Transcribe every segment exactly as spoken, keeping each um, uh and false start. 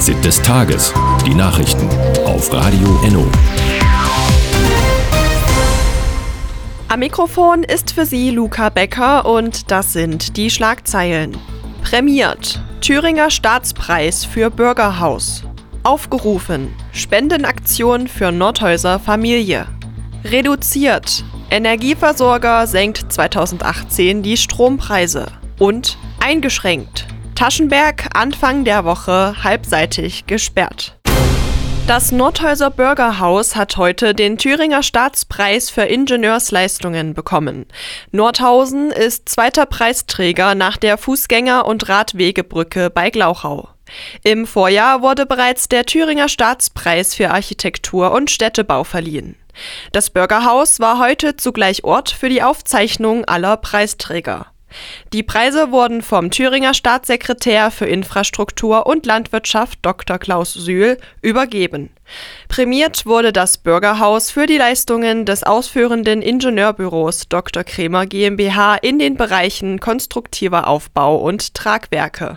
Fazit des Tages. Die Nachrichten auf Radio Enno. Am Mikrofon ist für Sie Luca Becker und das sind die Schlagzeilen. Prämiert. Thüringer Staatspreis für Bürgerhaus. Aufgerufen. Spendenaktion für Nordhäuser Familie. Reduziert. Energieversorger senkt zweitausendachtzehn die Strompreise. Und eingeschränkt. Taschenberg Anfang der Woche halbseitig gesperrt. Das Nordhäuser Bürgerhaus hat heute den Thüringer Staatspreis für Ingenieursleistungen bekommen. Nordhausen ist zweiter Preisträger nach der Fußgänger- und Radwegebrücke bei Glauchau. Im Vorjahr wurde bereits der Thüringer Staatspreis für Architektur und Städtebau verliehen. Das Bürgerhaus war heute zugleich Ort für die Aufzeichnung aller Preisträger. Die Preise wurden vom Thüringer Staatssekretär für Infrastruktur und Landwirtschaft Doktor Klaus Sühl übergeben. Prämiert wurde das Bürgerhaus für die Leistungen des ausführenden Ingenieurbüros Doktor Krämer GmbH in den Bereichen konstruktiver Aufbau und Tragwerke.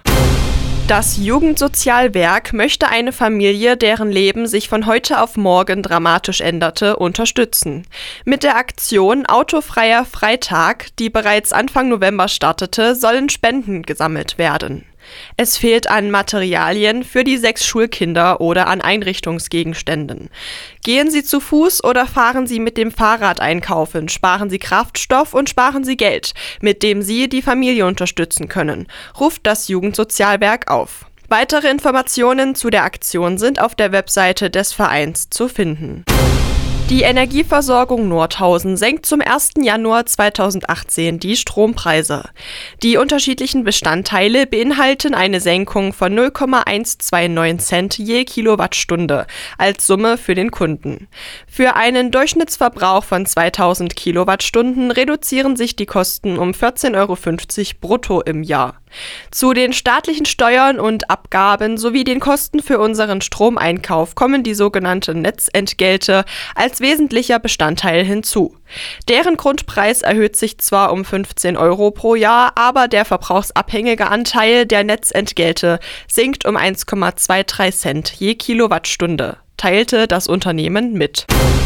Das Jugendsozialwerk möchte eine Familie, deren Leben sich von heute auf morgen dramatisch änderte, unterstützen. Mit der Aktion Autofreier Freitag, die bereits Anfang November startete, sollen Spenden gesammelt werden. Es fehlt an Materialien für die sechs Schulkinder oder an Einrichtungsgegenständen. Gehen Sie zu Fuß oder fahren Sie mit dem Fahrrad einkaufen, sparen Sie Kraftstoff und sparen Sie Geld, mit dem Sie die Familie unterstützen können, ruft das Jugendsozialwerk auf. Weitere Informationen zu der Aktion sind auf der Webseite des Vereins zu finden. Die Energieversorgung Nordhausen senkt zum ersten Januar zweitausendachtzehn die Strompreise. Die unterschiedlichen Bestandteile beinhalten eine Senkung von null Komma hundertneunundzwanzig Cent je Kilowattstunde als Summe für den Kunden. Für einen Durchschnittsverbrauch von zweitausend Kilowattstunden reduzieren sich die Kosten um vierzehn Euro fünfzig brutto im Jahr. Zu den staatlichen Steuern und Abgaben sowie den Kosten für unseren Stromeinkauf kommen die sogenannten Netzentgelte als wesentlicher Bestandteil hinzu. Deren Grundpreis erhöht sich zwar um fünfzehn Euro pro Jahr, aber der verbrauchsabhängige Anteil der Netzentgelte sinkt um eins Komma dreiundzwanzig Cent je Kilowattstunde, teilte das Unternehmen mit.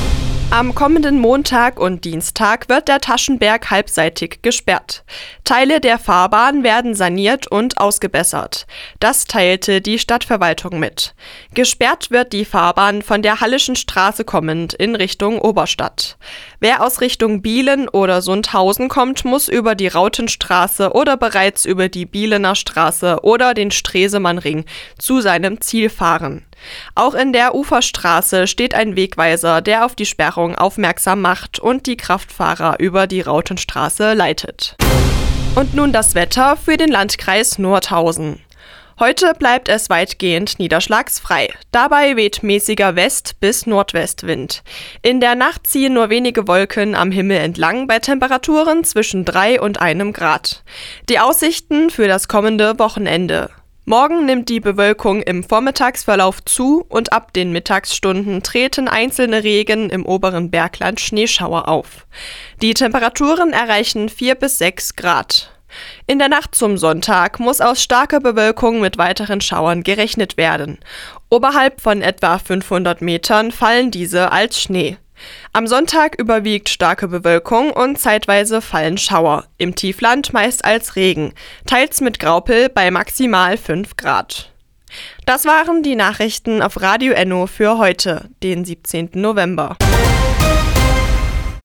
Am kommenden Montag und Dienstag wird der Taschenberg halbseitig gesperrt. Teile der Fahrbahn werden saniert und ausgebessert. Das teilte die Stadtverwaltung mit. Gesperrt wird die Fahrbahn von der Hallischen Straße kommend in Richtung Oberstadt. Wer aus Richtung Bielen oder Sundhausen kommt, muss über die Rautenstraße oder bereits über die Bielener Straße oder den Stresemannring zu seinem Ziel fahren. Auch in der Uferstraße steht ein Wegweiser, der auf die Sperrung aufmerksam macht und die Kraftfahrer über die Rautenstraße leitet. Und nun das Wetter für den Landkreis Nordhausen. Heute bleibt es weitgehend niederschlagsfrei. Dabei weht mäßiger West- bis Nordwestwind. In der Nacht ziehen nur wenige Wolken am Himmel entlang bei Temperaturen zwischen drei und einem Grad. Die Aussichten für das kommende Wochenende. Morgen nimmt die Bewölkung im Vormittagsverlauf zu und ab den Mittagsstunden treten einzelne Regen im oberen Bergland Schneeschauer auf. Die Temperaturen erreichen vier bis sechs Grad. In der Nacht zum Sonntag muss aus starker Bewölkung mit weiteren Schauern gerechnet werden. Oberhalb von etwa fünfhundert Metern fallen diese als Schnee. Am Sonntag überwiegt starke Bewölkung und zeitweise fallen Schauer, im Tiefland meist als Regen, teils mit Graupel bei maximal fünf Grad. Das waren die Nachrichten auf Radio Enno für heute, den siebzehnten November.